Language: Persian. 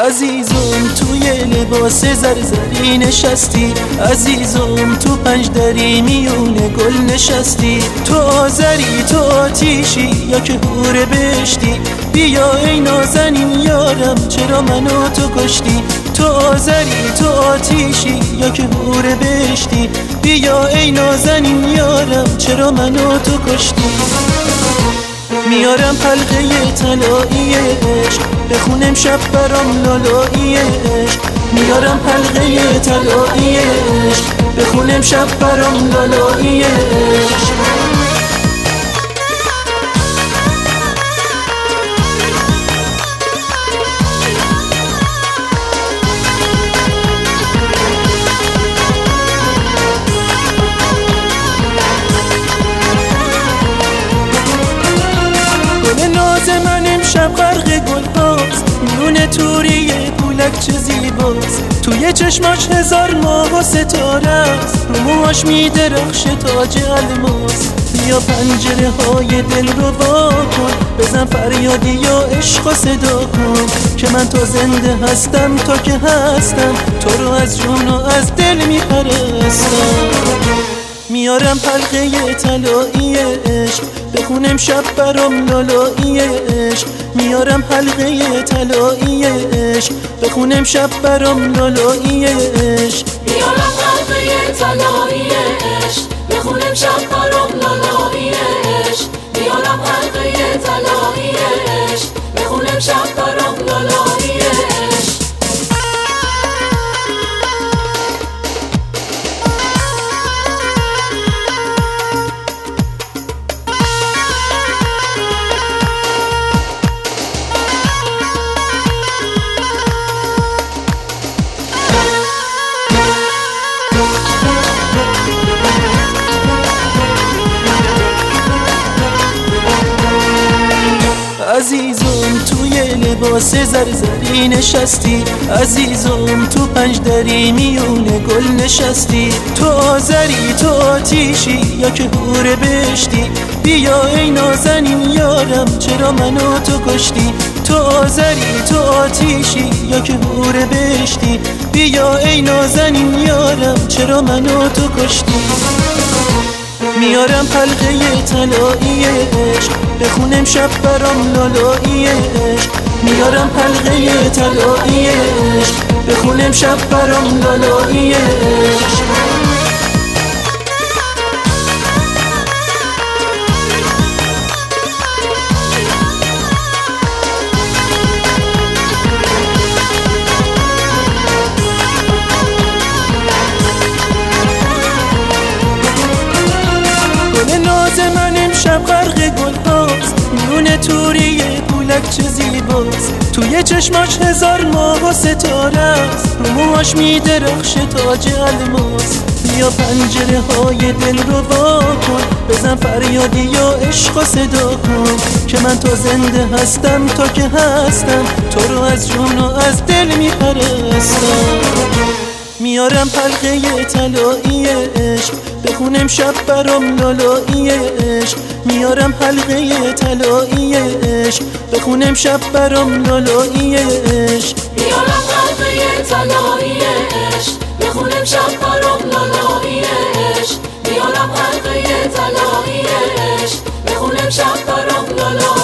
عزیزم توی لباس زرزری نشستی، عزیزم تو 5 دری میون گل نشستی. تو آذری تو آتیشی یا که حور بهشتی، بیا ای نازنین یارم چرا منو تو کشتی. تو آذری تو آتیشی یا که حور بهشتی، بیا ای نازنین یارم چرا منو تو کشتی. میارم حلقه طلایی عشق، بخونم شب برام لالایی عشق. میارم حلقه طلایی عشق، بخونم شب برام لالایی عشق. ناز من امشب غرق گل هاست، میونه توری پولک چه زیباست. توی چشماش 1000 ماه و ستاره است، رو موهاش میدرخش تاج الماس. بیا پنجره های دل رو وا کن، بزن فریادی یا عشق و صدا کن که من تا زنده هستم تا که هستم، تو رو از جون و از دل میپرستم. میارم حلقه طلایی عشق، بخونم شب برام لالایی عشق. میارم حلقه طلایی عشق، بخونم شب برام لالایی عشق. میارم حلقه طلایی عشق، بخونم شب برام لالایی عشق. میارم حلقه طلایی عشق، بخونم شب برام لالایی عشق. عزیزم توی لباس زرزری نشستی، عزیزم تو 5 دری میون گل نشستی. تو آذری تو آتیشی یا که حور بهشتی، بیا ای نازنین یارم چرا منو تو کشتی. تو آذری تو آتیشی یا که حور بهشتی، بیا ای نازنین یارم چرا منو تو کشتی. میارم حلقه طلایی عشق، بخونم شب برام لالایی عشق. میارم حلقه طلایی عشق، بخونم شب برام لالایی عشق. ناز من امشب غرق گل هاست، میونه توری پولک چه زیباست. توی چشماش 1000 ماه و ستاره است، رو موهاش میدرخش تاج الماس. بیا پنجره های دل رو وا کن، بزن فریادی یا عشق و صدا کن که من تا زنده هستم تا که هستم، تو رو از جون و از دل میپرستم. میارم حلقه طلایی عشق، بخونم شب برام لالایی عشق. میارم حلقه طلایی عشق، بخونم شب برام لالایی عشق. میارم حلقه طلایی عشق، بخونم شب برام لالایی عشق. میارم حلقه طلایی عشق، بخونم شب برام لالایی